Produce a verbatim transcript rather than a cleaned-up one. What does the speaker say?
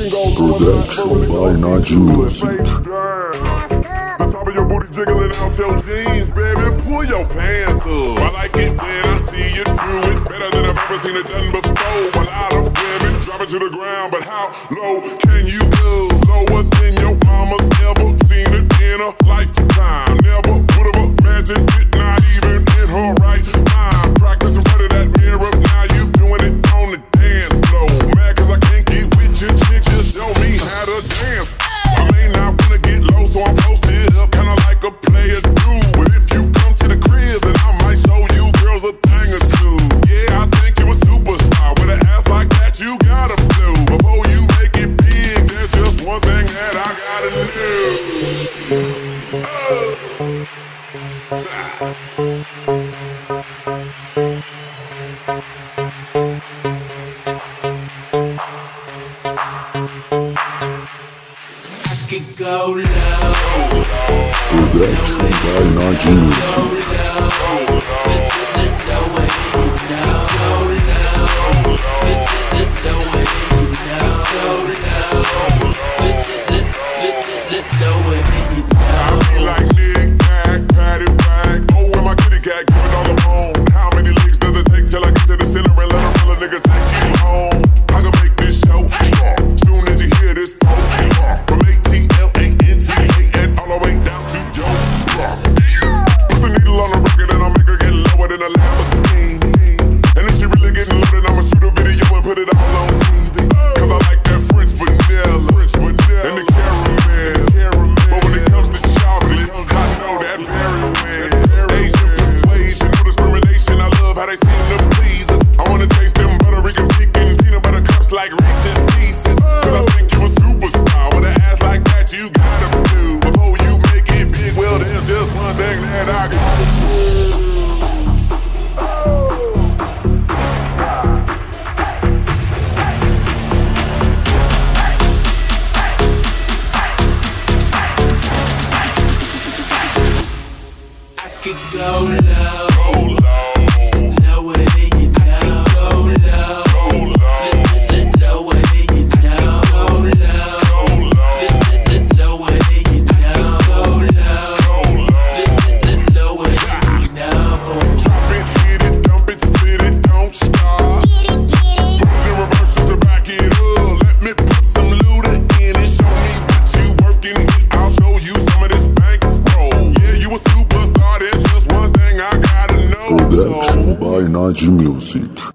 Production by Naji Music. The top of your booty jiggling out your jeans, baby. Pull your pants up. I like it when I see you do it better than I've ever seen it done before. A lot of women drop it to the ground, but how low can you go? Lower than your mama's ever seen it in a lifetime. Never would have imagined it, not even in her right mind. Practice in front of that mirror, now you doing it on the dance floor. Mad cause I can't get with your chick, just show me how to dance. I may not wanna get low, so I'm posted up, kinda like a player do. But if you come to the crib, then I might show you girls a thing or two. Yeah, I think you a superstar. With an ass like that, you gotta do. Before you make it big, there's just one thing that I gotta do. Oh. Could go low. Production by Naji Music. Like Nick, Pack, Patty, Rag. Oh, where my kitty cat going all alone? How many licks does it take till I get to the center and let a real nigga take you home? I can make this show strong. Soon as you hear this phone, from A T L A N T A and all the way down to your block. Put the needle on the record and I'll make her get lower than a Lamborghini. And if she really getting loaded, I'ma shoot a video and put it all on T V. Cause I like that French vanilla, French vanilla, and the caramel. But when it comes to chocolate, I know that very well. Asian persuasion, no discrimination. I love how they seem to please us. I wanna taste them Puerto Rican pecan peanut butter cups like Reese's Pieces. Cause I think you a superstar. With an ass like that, you gotta do. Before you make it big, well, there's just one thing that I gotta do. Could go low, go low, lower than you know. Go low, go low, lower than you know. Go low, lower than you know. Go low, lower than you know. Drop it, hit it, dump it, split it, don't stop. Put it in reverse just to back it up. Let me put some looter in it. Show me what you working with. I'll show you some of this bankroll. Yeah, you a superstar. There's just one thing I gotta know. Production by Naji Music.